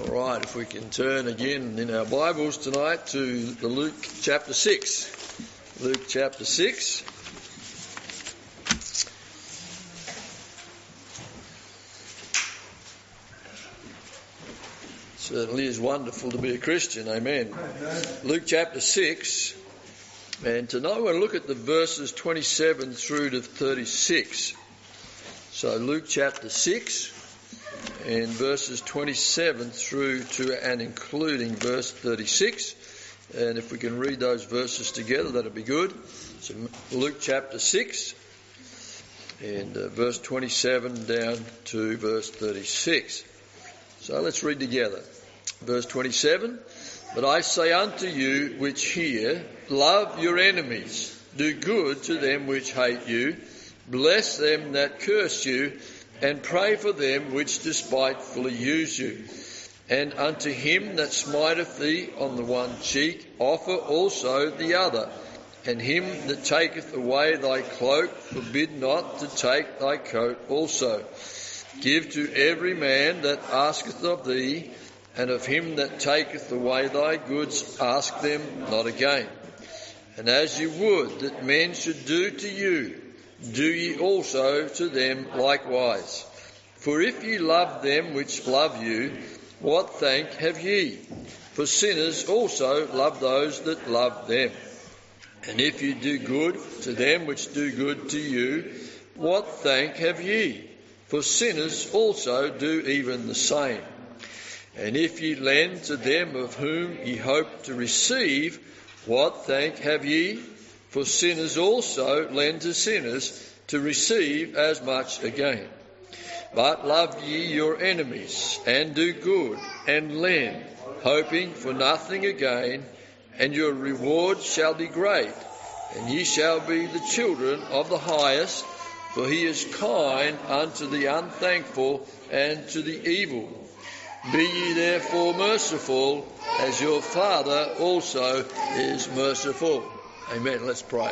Right, if we can turn again in our Bibles tonight to the Luke chapter 6. Luke chapter 6. Certainly is wonderful to be a Christian, amen. Luke chapter 6, and tonight we'll look at the verses 27 through to 36. So Luke chapter 6. And verses 27 through to and including verse 36. And if we can read those verses together, that'd be good. So Luke chapter 6 and verse 27 down to verse 36. So let's read together. Verse 27. But I say unto you which hear, love your enemies, do good to them which hate you, bless them that curse you, and pray for them which despitefully use you. And unto him that smiteth thee on the one cheek, offer also the other. And him that taketh away thy cloak, forbid not to take thy coat also. Give to every man that asketh of thee, and of him that taketh away thy goods, ask them not again. And as you would that men should do to you, do ye also to them likewise. For if ye love them which love you, what thank have ye? For sinners also love those that love them. And if ye do good to them which do good to you, what thank have ye? For sinners also do even the same. And if ye lend to them of whom ye hope to receive, what thank have ye? For sinners also lend to sinners to receive as much again. But love ye your enemies, and do good, and lend, hoping for nothing again, and your reward shall be great, and ye shall be the children of the highest, for he is kind unto the unthankful and to the evil. Be ye therefore merciful, as your Father also is merciful. Amen. Let's pray.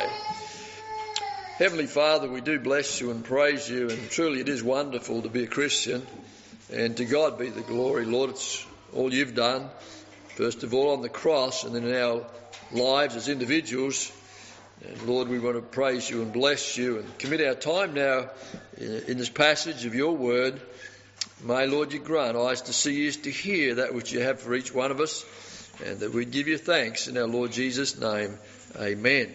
Heavenly Father, we do bless you and praise you, and truly it is wonderful to be a Christian, and to God be the glory. Lord, it's all you've done, first of all on the cross and then in our lives as individuals. And Lord, we want to praise you and bless you and commit our time now in this passage of your word. May, Lord, you grant eyes to see, ears to hear that which you have for each one of us, and that we give you thanks in our Lord Jesus' name. Amen.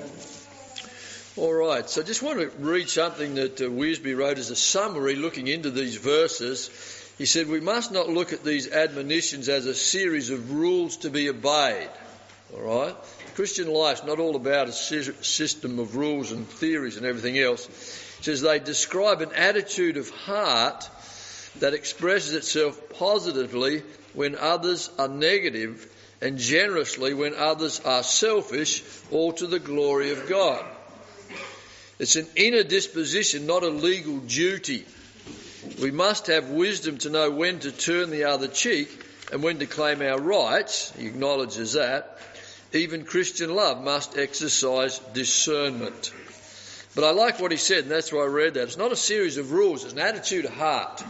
All right, so I just want to read something that Wiersbe wrote as a summary looking into these verses. He said, we must not look at these admonitions as a series of rules to be obeyed. All right? Christian life's not all about a system of rules and theories and everything else. He says they describe an attitude of heart that expresses itself positively when others are negative, and generously when others are selfish, all to the glory of God. It's an inner disposition, not a legal duty. We must have wisdom to know when to turn the other cheek and when to claim our rights. He acknowledges that. Even Christian love must exercise discernment. But I like what he said, and that's why I read that. It's not a series of rules, it's an attitude of heart.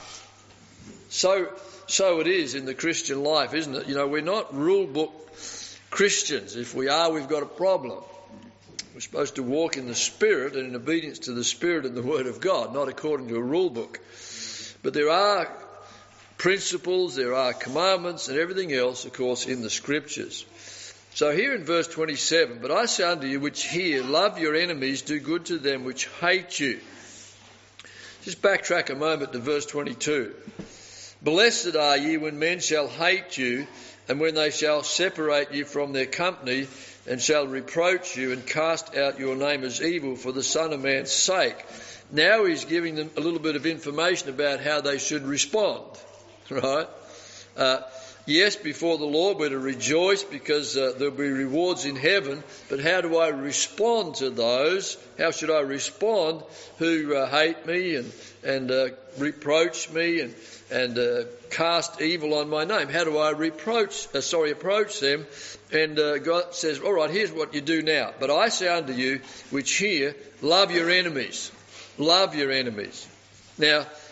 So it is in the Christian life, isn't it? You know, we're not rule book Christians. If we are, we've got a problem. We're supposed to walk in the Spirit and in obedience to the Spirit and the Word of God, not according to a rule book. But there are principles, there are commandments and everything else, of course, in the Scriptures. So here in verse 27, but I say unto you which hear, love your enemies, do good to them which hate you. Just backtrack a moment to verse 22. Blessed are ye when men shall hate you, and when they shall separate you from their company, and shall reproach you and cast out your name as evil for the Son of Man's sake. Now he's giving them a little bit of information about how they should respond, right? Yes, before the Lord we're to rejoice because there'll be rewards in heaven, but how do I respond to those? How should I respond who hate me and reproach me and cast evil on my name? How do I approach them? And God says, all right, here's what you do now. But I say unto you, which hear, love your enemies. Love your enemies. Now,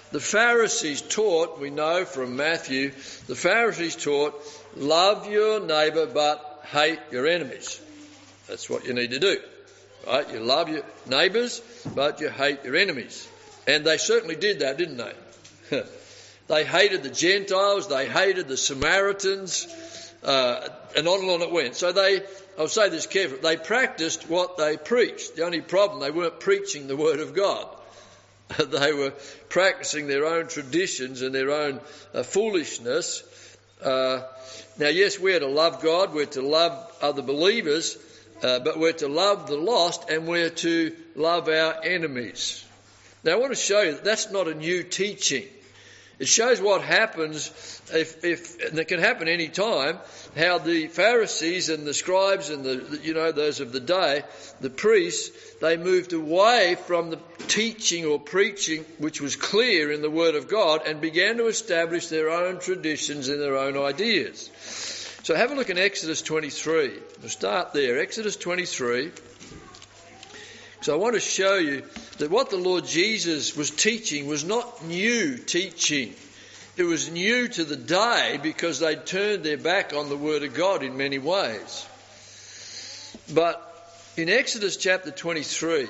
the Pharisees taught, we know from Matthew, the Pharisees taught, love your neighbour but hate your enemies. That's what you need to do. Right? You love your neighbours but you hate your enemies. And they certainly did that, didn't they? They hated the Gentiles, they hated the Samaritans, and on it went. So I'll say this carefully, they practiced what they preached. The only problem, they weren't preaching the Word of God. They were practicing their own traditions and their own foolishness. Now, yes, we're to love God, we're to love other believers, but we're to love the lost and we're to love our enemies. Now, I want to show you that that's not a new teaching. It shows what happens and it can happen any time, how the Pharisees and the scribes and those of the day, the priests, they moved away from the teaching or preaching which was clear in the Word of God and began to establish their own traditions and their own ideas. So have a look in Exodus 23. We'll start there. Exodus 23. So I want to show you that what the Lord Jesus was teaching was not new teaching. It was new to the day because they'd turned their back on the Word of God in many ways. But in Exodus chapter 23,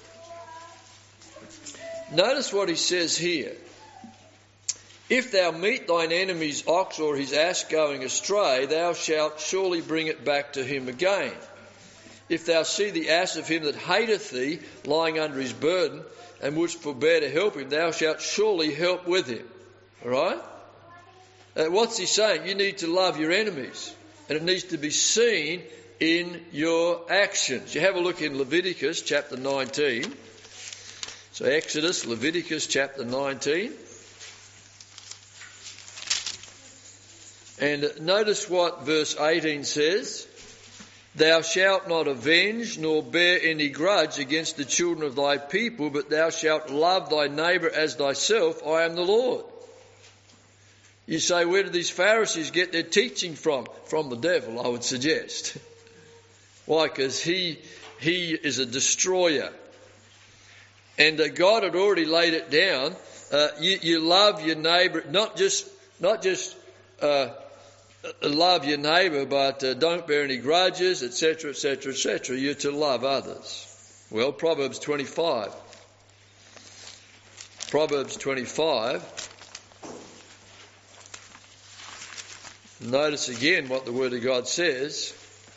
notice what he says here. If thou meet thine enemy's ox or his ass going astray, thou shalt surely bring it back to him again. If thou see the ass of him that hateth thee lying under his burden, and wouldst forbear to help him, thou shalt surely help with him. All right? What's he saying? You need to love your enemies, and it needs to be seen in your actions. You have a look in Leviticus chapter 19. So Exodus, Leviticus chapter 19. And notice what verse 18 says. Thou shalt not avenge nor bear any grudge against the children of thy people, but thou shalt love thy neighbour as thyself. I am the Lord. You say, where do these Pharisees get their teaching from? From the devil, I would suggest. Why? Because he is a destroyer. And God had already laid it down. You love your neighbour, not just love your neighbour, but don't bear any grudges, etc., etc., etc. You're to love others. Well, Proverbs 25. Proverbs 25. Notice again what the Word of God says.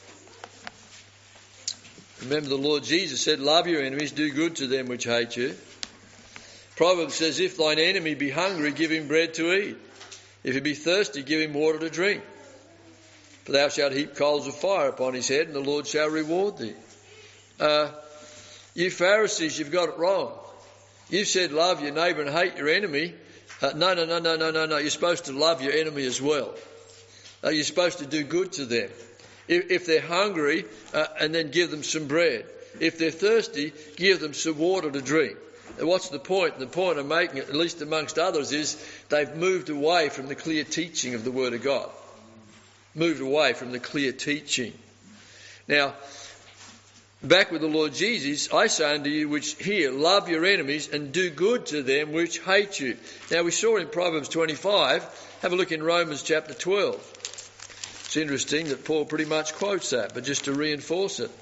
Remember the Lord Jesus said, love your enemies, do good to them which hate you. Proverbs says, if thine enemy be hungry, give him bread to eat. If he be thirsty, give him water to drink. For thou shalt heap coals of fire upon his head, and the Lord shall reward thee. You Pharisees, you've got it wrong. You've said love your neighbour and hate your enemy. No. You're supposed to love your enemy as well. You're supposed to do good to them. If they're hungry, and then give them some bread. If they're thirsty, give them some water to drink. And what's the point? The point I'm making, at least amongst others, is they've moved away from the clear teaching of the Word of God. Moved away from the clear teaching. Now, back with the Lord Jesus, I say unto you which hear, love your enemies and do good to them which hate you. Now, we saw in Proverbs 25, have a look in Romans chapter 12. It's interesting that Paul pretty much quotes that, but just to reinforce it.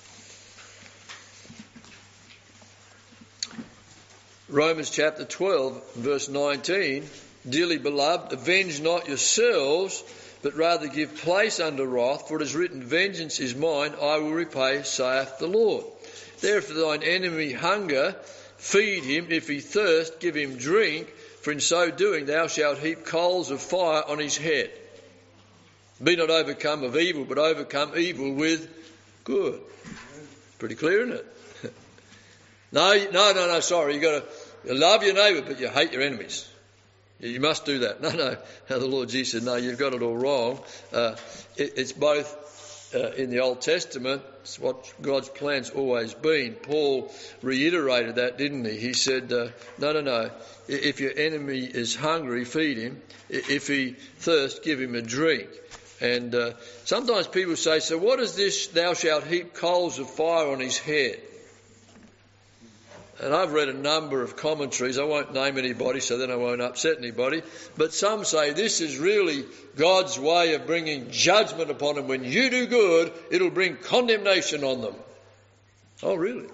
Romans chapter 12, verse 19, dearly beloved, avenge not yourselves, but rather give place unto wrath, for it is written, vengeance is mine, I will repay, saith the Lord. Therefore thine enemy hunger, feed him, if he thirst, give him drink, for in so doing thou shalt heap coals of fire on his head. Be not overcome of evil, but overcome evil with good. Pretty clear, isn't it? No, sorry, you've got to love your neighbour, but you hate your enemies. You must do that. No. The Lord Jesus said, no, you've got it all wrong. It's both in the Old Testament. It's what God's plan's always been. Paul reiterated that, didn't he? He said, no. If your enemy is hungry, feed him. If he thirsts, give him a drink. And sometimes people say, so what is this, thou shalt heap coals of fire on his head? and I've read a number of commentaries, I won't name anybody so then I won't upset anybody, but some say this is really God's way of bringing judgment upon them. When you do good, it'll bring condemnation on them. Oh, really?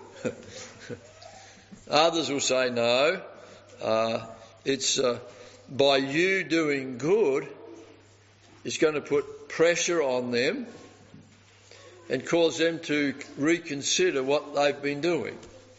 Others will say no, it's by you doing good, it's going to put pressure on them and cause them to reconsider what they've been doing.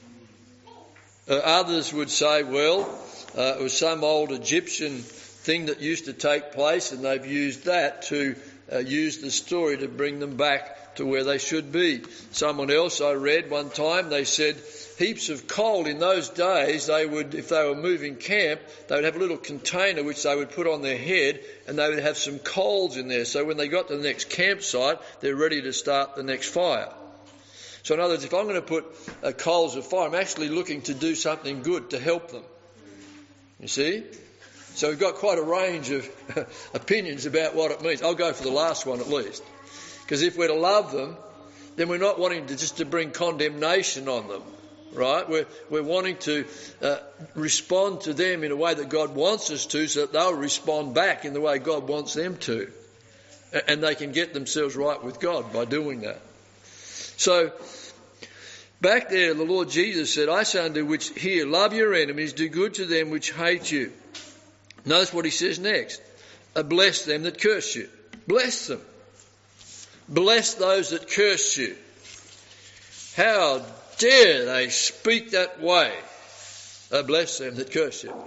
Others would say, well, it was some old Egyptian thing that used to take place and they've used that to use the story to bring them back to where they should be. Someone else I read one time, they said heaps of coal in those days, they would, if they were moving camp, they would have a little container which they would put on their head and they would have some coals in there. So when they got to the next campsite, they're ready to start the next fire. So in other words, if I'm going to put coals of fire, I'm actually looking to do something good to help them. You see? So we've got quite a range of opinions about what it means. I'll go for the last one at least. Because if we're to love them, then we're not wanting to just to bring condemnation on them, right? We're wanting to respond to them in a way that God wants us to, so that they'll respond back in the way God wants them to. And they can get themselves right with God by doing that. So, back there, the Lord Jesus said, I say unto which hear, love your enemies, do good to them which hate you. Notice what he says next. Bless them that curse you. Bless them. Bless those that curse you. How dare they speak that way? Bless them that curse you.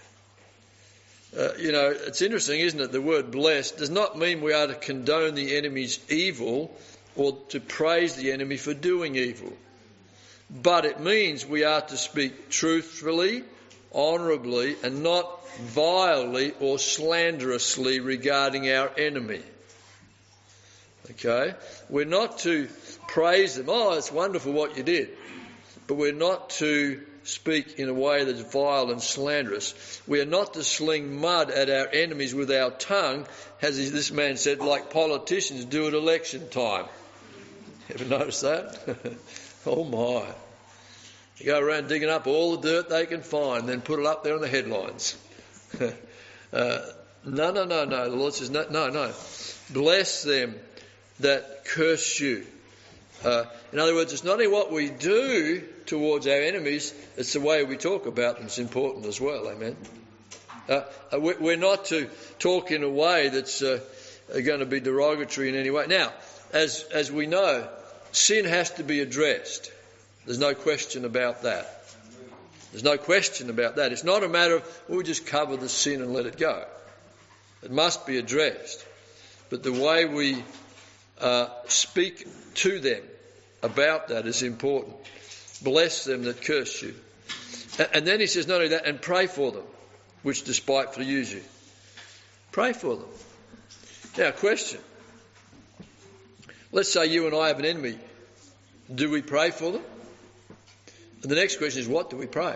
It's interesting, isn't it? The word blessed does not mean we are to condone the enemy's evil or to praise the enemy for doing evil. But it means we are to speak truthfully, honourably, and not vilely or slanderously regarding our enemy. Okay? We're not to praise them. Oh, it's wonderful what you did. But we're not to speak in a way that's vile and slanderous. We are not to sling mud at our enemies with our tongue, as this man said, like politicians do at election time. Ever notice that? Oh my. They go around digging up all the dirt they can find, then put it up there on the headlines. No. The Lord says, no. Bless them that curse you. In other words, it's not only what we do towards our enemies, it's the way we talk about them. It's important as well, amen. We're not to talk in a way that's going to be derogatory in any way. Now, as we know, sin has to be addressed. There's no question about that. There's no question about that. It's not a matter of, we'll just cover the sin and let it go. It must be addressed. But the way we speak to them about that is important. Bless them that curse you. And then he says, not only that, and pray for them, which despitefully use you. Pray for them. Now, question. Let's say you and I have an enemy. Do we pray for them? And the next question is, what do we pray?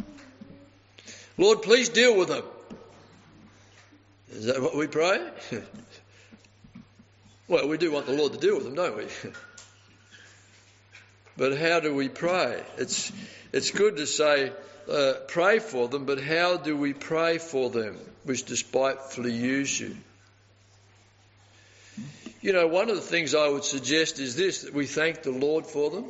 Lord, please deal with them. Is that what we pray? Well, we do want the Lord to deal with them, don't we? But how do we pray? It's good to say, pray for them, but how do we pray for them, which despitefully use you? You know, one of the things I would suggest is this, that we thank the Lord for them.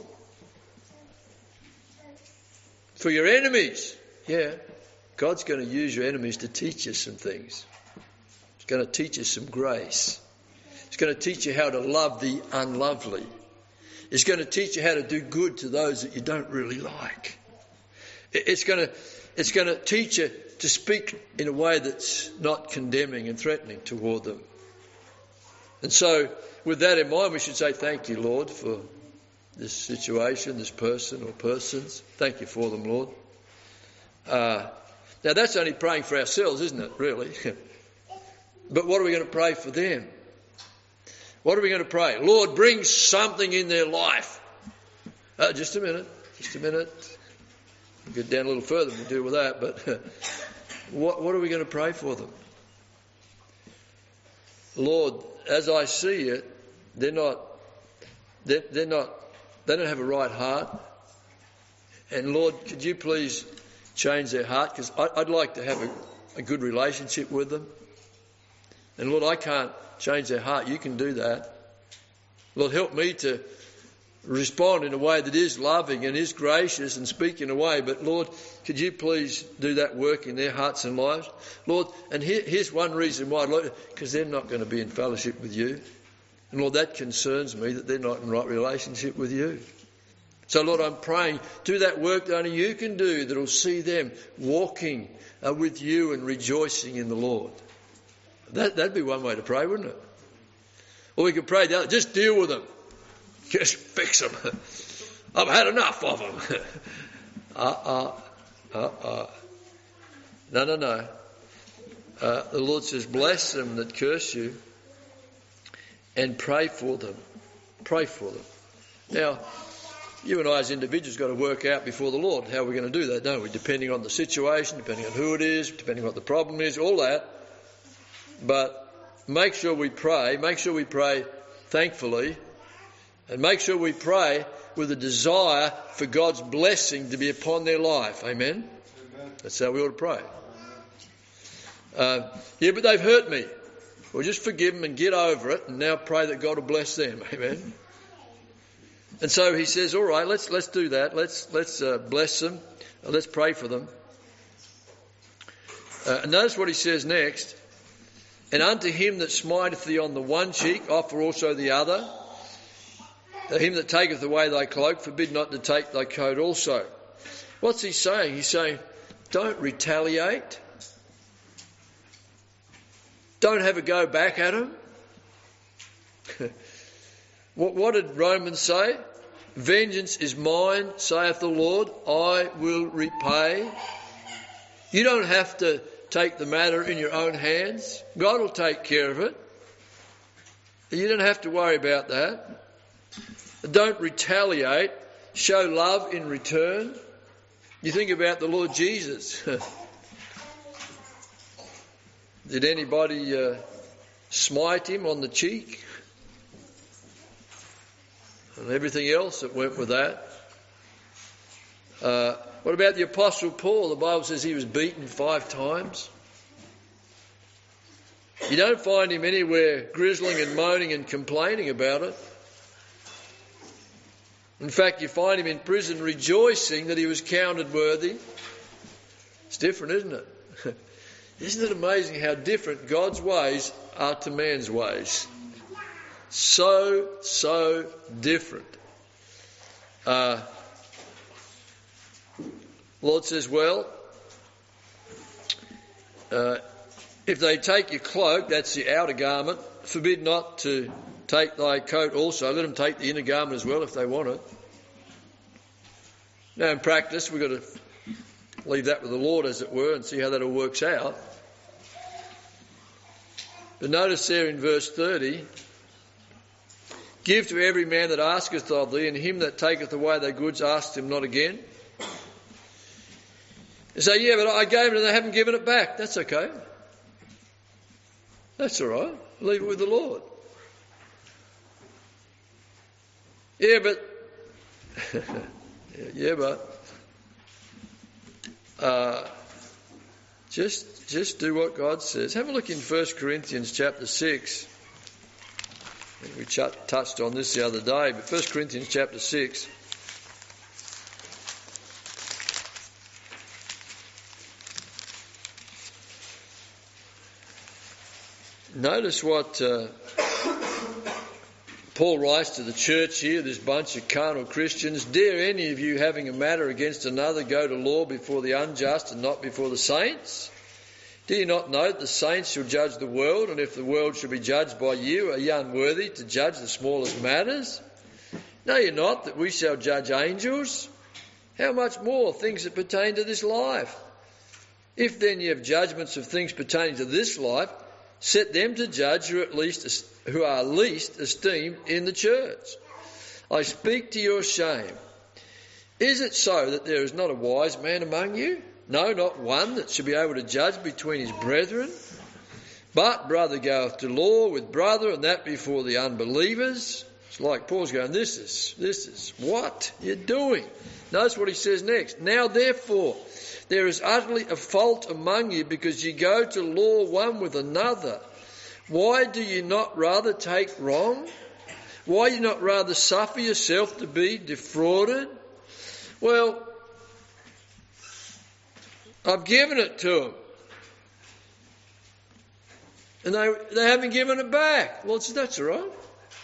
For your enemies. Yeah, God's going to use your enemies to teach you some things. He's going to teach you some grace. He's going to teach you how to love the unlovely. He's going to teach you how to do good to those that you don't really like. It's going to teach you to speak in a way that's not condemning and threatening toward them. And so, with that in mind, we should say, thank you, Lord, for this situation, this person or persons. Thank you for them, Lord. Now, that's only praying for ourselves, isn't it, really? But what are we going to pray for them? What are we going to pray? Lord, bring something in their life. Just a minute. We'll get down a little further and deal with that. But what are we going to pray for them? Lord, as I see it, they don't have a right heart. And Lord, could you please change their heart? Because I'd like to have a good relationship with them. And Lord, I can't change their heart. You can do that. Lord, help me to respond in a way that is loving and is gracious and speak in a way. But Lord, could you please do that work in their hearts and lives? Lord, and here's one reason why. Because they're not going to be in fellowship with you. And Lord, that concerns me, that they're not in right relationship with you. So Lord, I'm praying, do that work that only you can do, that will see them walking with you and rejoicing in the Lord. That'd be one way to pray, wouldn't it? Or we could pray the other, just deal with them. Just fix them. I've had enough of them. No. The Lord says, bless them that curse you and pray for them. Pray for them. Now, you and I as individuals got to work out before the Lord how we're going to do that, don't we? Depending on the situation, depending on who it is, depending on what the problem is, all that. But make sure we pray thankfully, and make sure we pray with a desire for God's blessing to be upon their life. Amen? That's how we ought to pray. Yeah, but they've hurt me. Well, just forgive them and get over it, and now pray that God will bless them. Amen? And so he says, all right, let's do that. Let's bless them. Let's pray for them. And notice what he says next. And unto him that smiteth thee on the one cheek, offer also the other. Him that taketh away thy cloak, forbid not to take thy coat also. What's he saying? He's saying, don't retaliate. Don't have a go back at him. What did Romans say? Vengeance is mine, saith the Lord, I will repay. You don't have to take the matter in your own hands. God will take care of it. You don't have to worry about that. Don't retaliate. Show love in return. You think about the Lord Jesus. Did anybody smite him on the cheek? And everything else that went with that. What about the Apostle Paul? The Bible says he was beaten 5 times. You don't find him anywhere grizzling and moaning and complaining about it. In fact, you find him in prison rejoicing that he was counted worthy. It's different, isn't it? Isn't it amazing how different God's ways are to man's ways? So different. Lord says, well, if they take your cloak, that's the outer garment, forbid not to take thy coat also. Let them take the inner garment as well if they want it. Now in practice, we've got to leave that with the Lord, as it were, and see how that all works out. But notice there in verse 30, give to every man that asketh of thee, and him that taketh away thy goods ask him not again. You say, yeah, but I gave it and they haven't given it back. That's okay. That's all right. Leave it with the Lord. Yeah, but just do what God says. Have a look in 1 Corinthians chapter 6. I think we touched on this the other day, but 1 Corinthians chapter 6. Notice what Paul writes to the church here, this bunch of carnal Christians. Dare any of you having a matter against another go to law before the unjust and not before the saints? Do you not know that the saints shall judge the world, and if the world shall be judged by you, are ye unworthy to judge the smallest matters? Know ye not that we shall judge angels? How much more things that pertain to this life? If then ye have judgments of things pertaining to this life, set them to judge who are least esteemed in the church. I speak to your shame. Is it so that there is not a wise man among you? No, not one that should be able to judge between his brethren. But brother goeth to law with brother, and that before the unbelievers. It's like Paul's going, this is what you're doing. Notice what he says next. Now therefore, there is utterly a fault among you because you go to law one with another. Why do you not rather take wrong? Why do you not rather suffer yourself to be defrauded? Well, I've given it to them. And they haven't given it back. Well, that's all right.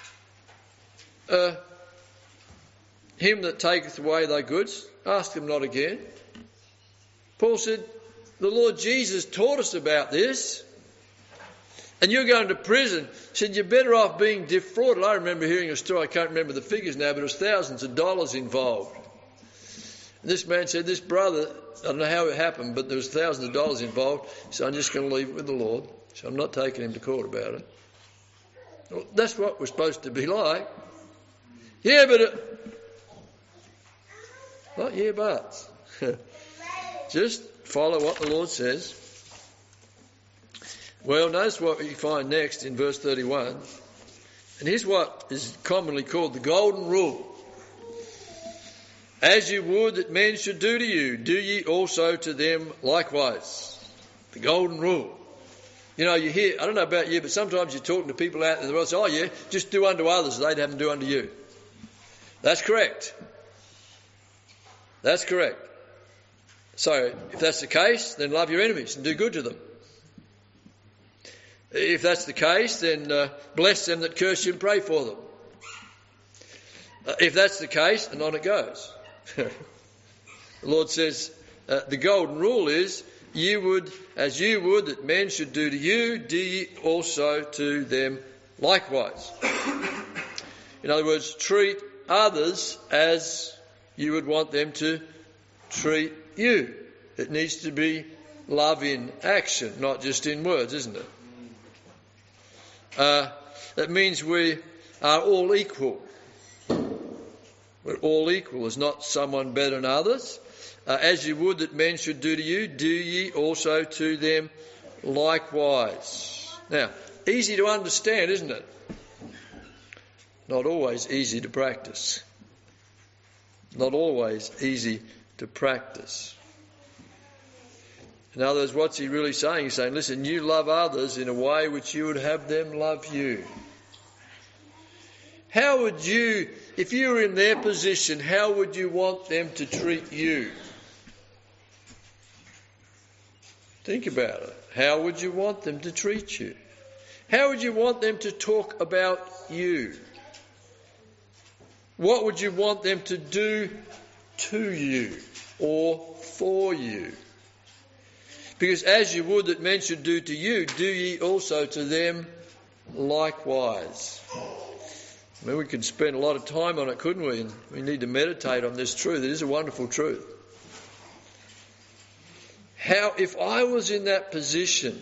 Him that taketh away thy goods, ask him not again. Paul said, the Lord Jesus taught us about this. And you're going to prison. Said, you're better off being defrauded. I remember hearing a story, I can't remember the figures now, but it was thousands of dollars involved. And this man said, this brother, I don't know how it happened, but there was thousands of dollars involved. So I'm just going to leave it with the Lord. So I'm not taking him to court about it. Well, that's what we're supposed to be like. Yeah, but just follow what the Lord says. Well, notice what we find next in verse 31. And here's what is commonly called the golden rule. As you would that men should do to you, do ye also to them likewise. The golden rule. You know, you hear, I don't know about you, but sometimes you're talking to people out in the world and say, oh yeah, just do unto others as they'd have them do unto you. That's correct. That's correct. So, if that's the case, then love your enemies and do good to them. If that's the case, then bless them that curse you and pray for them. If that's the case, and on it goes. The Lord says, the golden rule is, as you would that men should do to you, do ye also to them likewise. In other words, treat others as you would want them to treat you. It needs to be love in action, not just in words, isn't it? That means we are all equal. We're all equal. There's not someone better than others. As you would that men should do to you, do ye also to them likewise. Now, easy to understand, isn't it? Not always easy to practice. Not always easy to practice. In other words, what's he really saying? He's saying, listen, you love others in a way which you would have them love you. How would you, if you were in their position, how would you want them to treat you? Think about it. How would you want them to treat you? How would you want them to talk about you? What would you want them to do to you or for you? Because as you would that men should do to you, do ye also to them likewise. I mean, we could spend a lot of time on it, couldn't we? And we need to meditate on this truth. It is a wonderful truth. How, if I was in that position,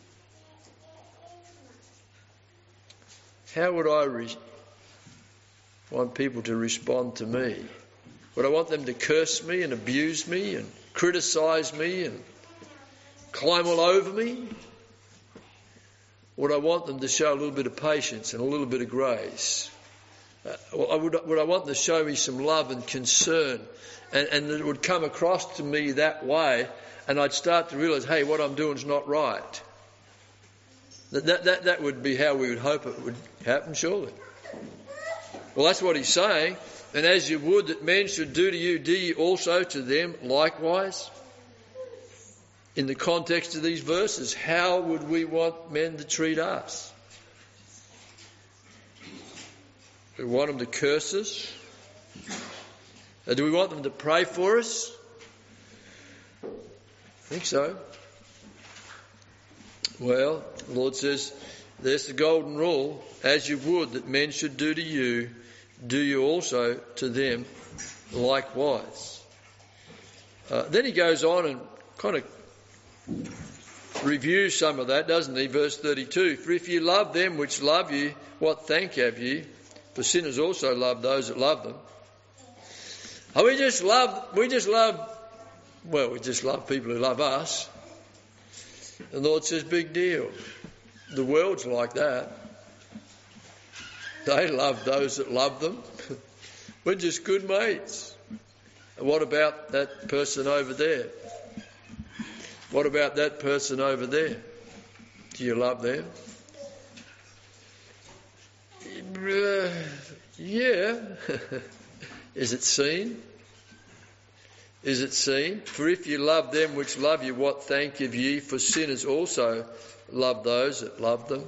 how would I want people to respond to me? Would I want them to curse me and abuse me and criticise me and climb all over me? Would I want them to show a little bit of patience and a little bit of grace? Would I want them to show me some love and concern, and it would come across to me that way, and I'd start to realise, hey, what I'm doing is not right. That would be how we would hope it would happen, surely. Well, that's what he's saying. And as you would that men should do to you, do ye also to them likewise? In the context of these verses, how would we want men to treat us? Do we want them to curse us? Or do we want them to pray for us? I think so. Well, the Lord says, there's the golden rule. As you would that men should do to you, do you also to them likewise. Then he goes on and kind of reviews some of that, doesn't he? Verse 32, for if you love them which love you, what thank have ye? For sinners also love those that love them. We just love people who love us. And the Lord says, big deal. The world's like that. They love those that love them. We're just good mates. What about that person over there? What about that person over there? Do you love them? Yeah. Is it seen? Is it seen? For if you love them which love you, what thank have ye? For sinners also love those that love them.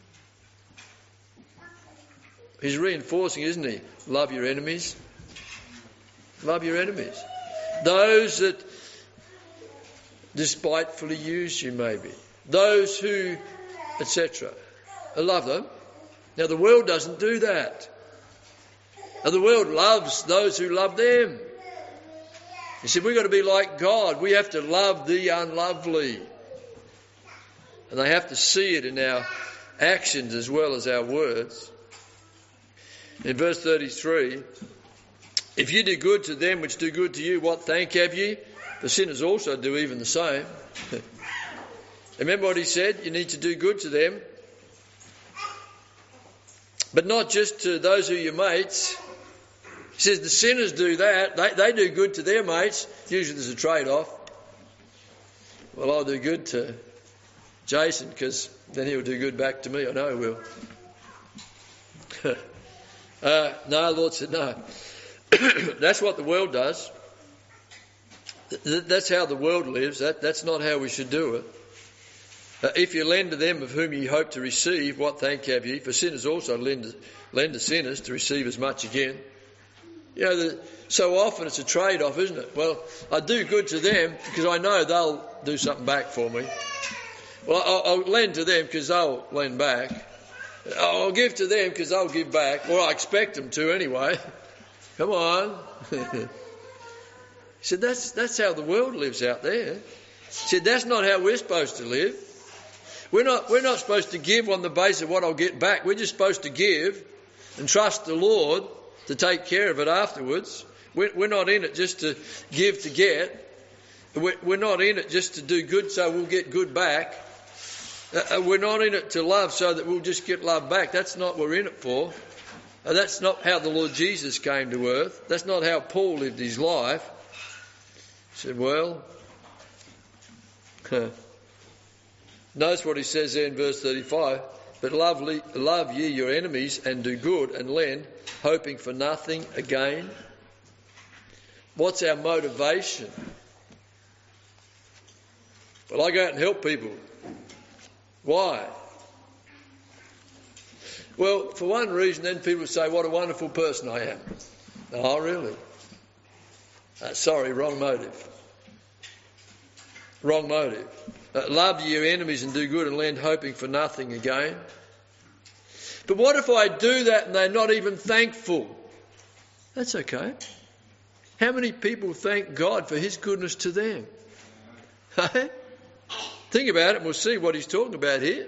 He's reinforcing, isn't he? Love your enemies. Love your enemies. Those that despitefully use you, maybe. Those who, etc. I love them. Now the world doesn't do that. Now the world loves those who love them. He said we've got to be like God. We have to love the unlovely. And they have to see it in our actions as well as our words. In verse 33, if you do good to them which do good to you, what thank have ye? The sinners also do even the same. Remember what he said? You need to do good to them. But not just to those who are your mates. He says the sinners do that. They do good to their mates. Usually there's a trade-off. Well, I'll do good to Jason because then he'll do good back to me. I know he will. No, the Lord said no. That's what the world does. That's how the world lives. That's not how we should do it. If you lend to them of whom ye hope to receive, what thank have ye? For sinners also lend to sinners to receive as much again. You know, so often it's a trade-off, isn't it? Well, I do good to them because I know they'll do something back for me. Well, I'll lend to them because they'll lend back. I'll give to them because they'll give back. Or I expect them to anyway. Come on. He said, that's how the world lives out there. He said, that's not how we're supposed to live. We're not supposed to give on the basis of what I'll get back. We're just supposed to give and trust the Lord to take care of it afterwards. We're not in it just to give to get. We're not in it just to do good so we'll get good back. We're not in it to love so that we'll just get love back. That's not what we're in it for. That's not how the Lord Jesus came to earth. That's not how Paul lived his life. He said, well, notice what he says there in verse 35. But love ye your enemies and do good and lend, hoping for nothing again. What's our motivation? Well, I go out and help people. Why? Well, for one reason, then people say, what a wonderful person I am. Oh, really? Sorry, wrong motive. Wrong motive. Love your enemies and do good and lend, hoping for nothing again. But what if I do that and they're not even thankful? That's okay. How many people thank God for his goodness to them? Think about it and we'll see what he's talking about here.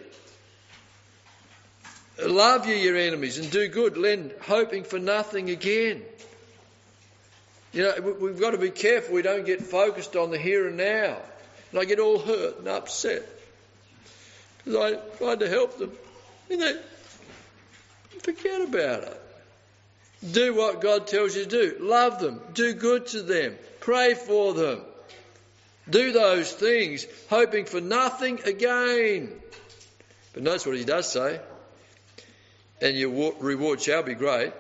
Love ye your enemies and do good, lend, hoping for nothing again. You know, we've got to be careful we don't get focused on the here and now. And I get all hurt and upset because I tried to help them. And then forget about it. Do what God tells you to do. Love them. Do good to them. Pray for them. Do those things, hoping for nothing again. But notice what he does say. And your reward shall be great.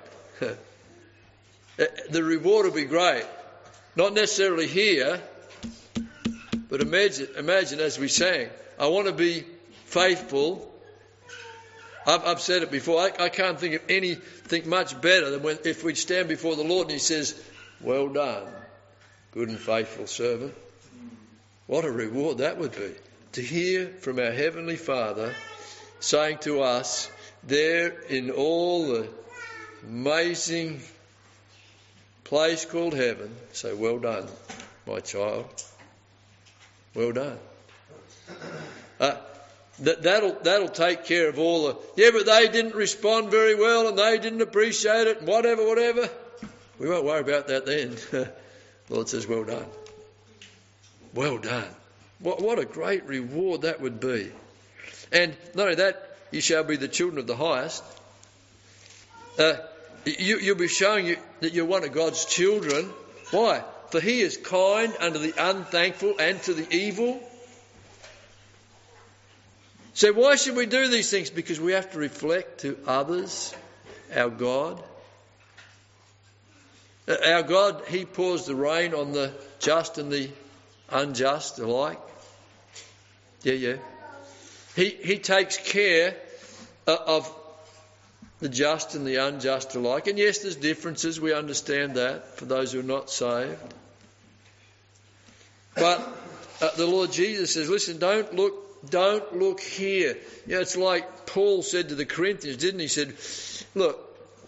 The reward will be great. Not necessarily here, but imagine as we sang, I want to be faithful. I've said it before. I can't think of anything much better than if we stand before the Lord and he says, well done, good and faithful servant. What a reward that would be. To hear from our Heavenly Father saying to us, there in all the amazing place called heaven, say, well done, my child. Well done. That'll take care of all the, but they didn't respond very well and they didn't appreciate it and whatever. We won't worry about that then. The Lord says, well done. Well done. What a great reward that would be. And not only that, you shall be the children of the highest. You'll be showing that you're one of God's children. Why? For he is kind unto the unthankful and to the evil. So why should we do these things? Because we have to reflect to others our God. Our God, he pours the rain on the just and the unjust alike. Yeah. He takes care of the just and the unjust alike. And yes, there's differences. We understand that for those who are not saved. But the Lord Jesus says, listen, don't look here. You know, it's like Paul said to the Corinthians, didn't he? He said, look,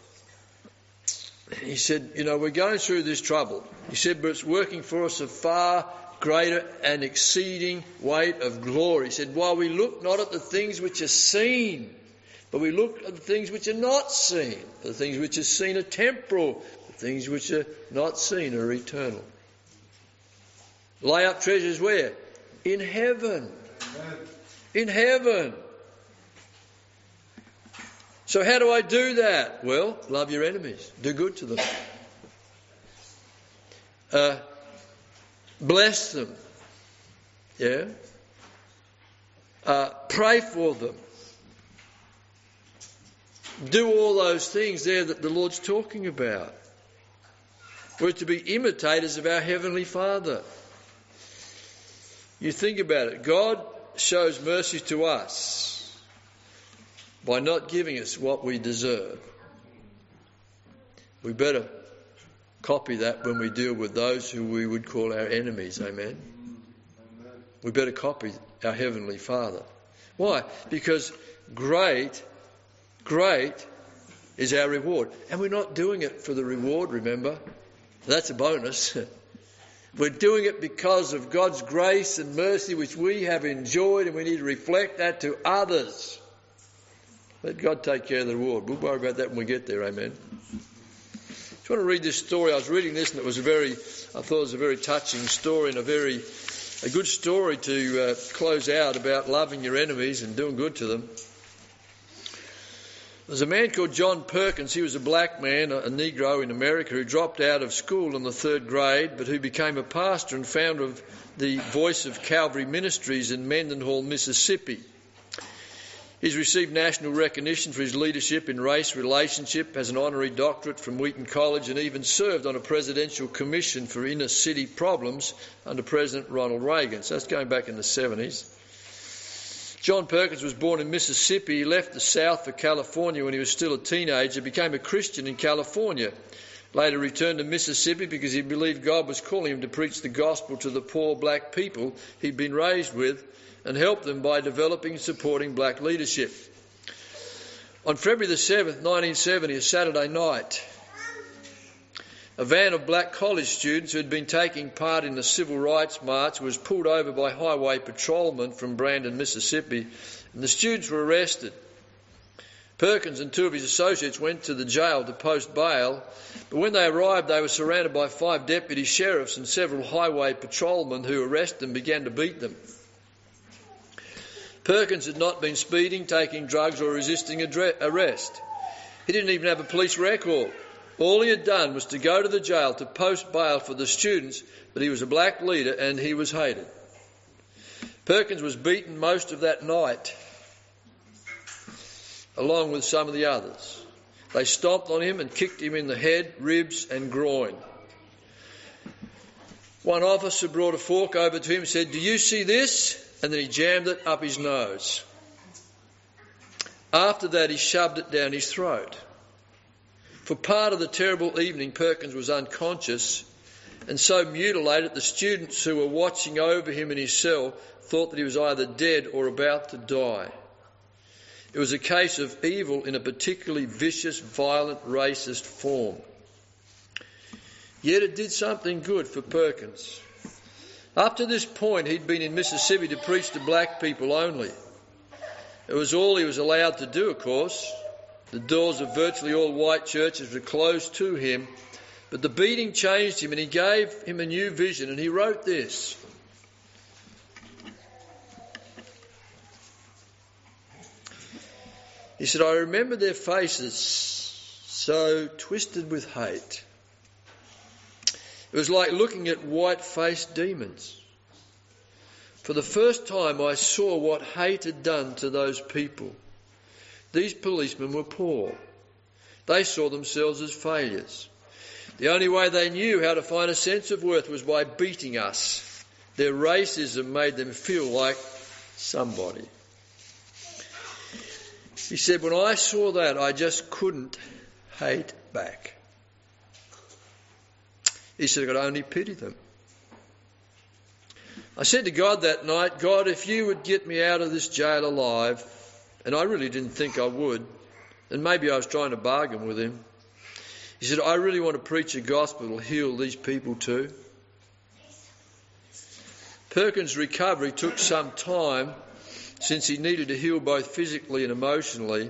he said, you know, we're going through this trouble. He said, but it's working for us a far greater and exceeding weight of glory. He said, while we look not at the things which are seen, but we look at the things which are not seen. For the things which are seen are temporal. The things which are not seen are eternal. Lay up treasures where? In heaven. In heaven. So how do I do that? Well, love your enemies. Do good to them. Bless them. Yeah. Pray for them. Do all those things there that the Lord's talking about. We're to be imitators of our Heavenly Father. You think about it. God shows mercy to us by not giving us what we deserve. We better copy that when we deal with those who we would call our enemies. Amen. We better copy our Heavenly Father. Why? Because great is our reward. And we're not doing it for the reward, remember? That's a bonus. We're doing it because of God's grace and mercy which we have enjoyed, and we need to reflect that to others. Let God take care of the reward. We'll worry about that when we get there, amen. I just want to read this story. I was reading this and I thought it was a very touching story and a good story to close out about loving your enemies and doing good to them. There's a man called John Perkins. He was a black man, a Negro in America, who dropped out of school in the 3rd grade, but who became a pastor and founder of the Voice of Calvary Ministries in Mendenhall, Mississippi. He's received national recognition for his leadership in race relationship, has an honorary doctorate from Wheaton College, and even served on a presidential commission for inner city problems under President Ronald Reagan. So that's going back in the 70s. John Perkins was born in Mississippi. He left the South for California when he was still a teenager, became a Christian in California. Later returned to Mississippi because he believed God was calling him to preach the gospel to the poor black people he'd been raised with and help them by developing and supporting black leadership. On February the 7th, 1970, a Saturday night, a van of black college students who had been taking part in the Civil Rights March was pulled over by highway patrolmen from Brandon, Mississippi, and the students were arrested. Perkins and 2 of his associates went to the jail to post bail, but when they arrived they were surrounded by 5 deputy sheriffs and several highway patrolmen who arrested them began to beat them. Perkins had not been speeding, taking drugs or resisting arrest. He didn't even have a police record. All he had done was to go to the jail to post bail for the students, but he was a black leader and he was hated. Perkins was beaten most of that night, along with some of the others. They stomped on him and kicked him in the head, ribs and groin. One officer brought a fork over to him and said, "Do you see this?" And then he jammed it up his nose. After that, he shoved it down his throat. For part of the terrible evening, Perkins was unconscious and so mutilated the students who were watching over him in his cell thought that he was either dead or about to die. It was a case of evil in a particularly vicious, violent, racist form. Yet it did something good for Perkins. Up to this point, he'd been in Mississippi to preach to black people only. It was all he was allowed to do, of course. The doors of virtually all white churches were closed to him, but the beating changed him and he gave him a new vision, and he wrote this. He said, "I remember their faces so twisted with hate. It was like looking at white-faced demons. For the first time I saw what hate had done to those people. These policemen were poor. They saw themselves as failures. The only way they knew how to find a sense of worth was by beating us. Their racism made them feel like somebody. He said, when I saw that, I just couldn't hate back. He said, I could only pity them. I said to God that night, God, if you would get me out of this jail alive, and I really didn't think I would, and maybe I was trying to bargain with him. He said, I really want to preach a gospel that will heal these people too. Perkins' recovery took some time since he needed to heal both physically and emotionally.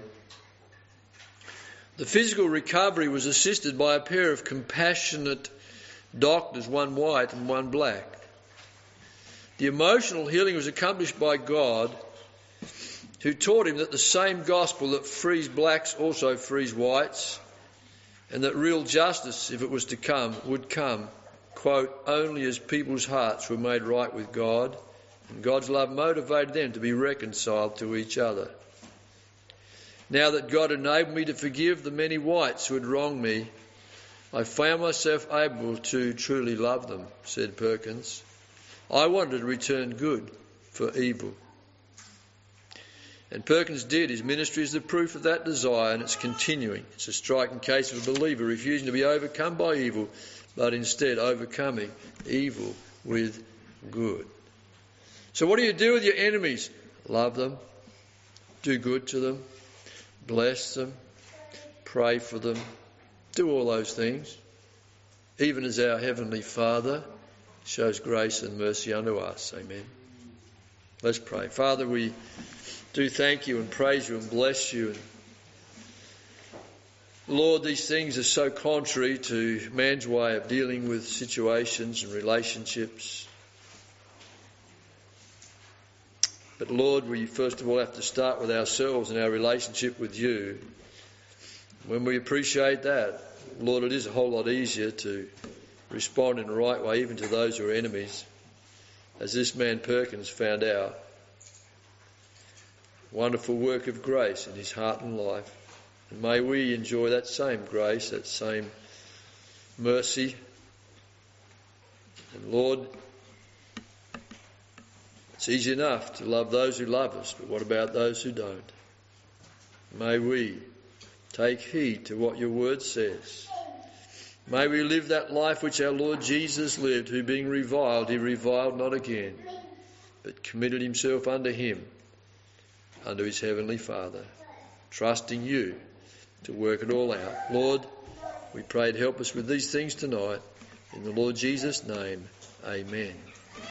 The physical recovery was assisted by a pair of compassionate doctors, one white and one black. The emotional healing was accomplished by God, who taught him that the same gospel that frees blacks also frees whites, and that real justice, if it was to come, would come, quote, only as people's hearts were made right with God, and God's love motivated them to be reconciled to each other. Now that God enabled me to forgive the many whites who had wronged me, I found myself able to truly love them, said Perkins. I wanted to return good for evil. And Perkins did. His ministry is the proof of that desire, and it's continuing. It's a striking case of a believer refusing to be overcome by evil, but instead overcoming evil with good. So what do you do with your enemies? Love them, do good to them, bless them, pray for them, do all those things, even as our Heavenly Father shows grace and mercy unto us. Amen. Let's pray. Father, we do thank you and praise you and bless you. And Lord, these things are so contrary to man's way of dealing with situations and relationships. But Lord, we first of all have to start with ourselves and our relationship with you. When we appreciate that, Lord, it is a whole lot easier to respond in the right way, even to those who are enemies, as this man Perkins found out. Wonderful work of grace in his heart and life. And may we enjoy that same grace, that same mercy. And Lord, it's easy enough to love those who love us, but what about those who don't? May we take heed to what your word says. May we live that life which our Lord Jesus lived, who being reviled, he reviled not again, but committed himself unto him, unto his Heavenly Father, trusting you to work it all out. Lord, we pray to help us with these things tonight. In the Lord Jesus' name, amen.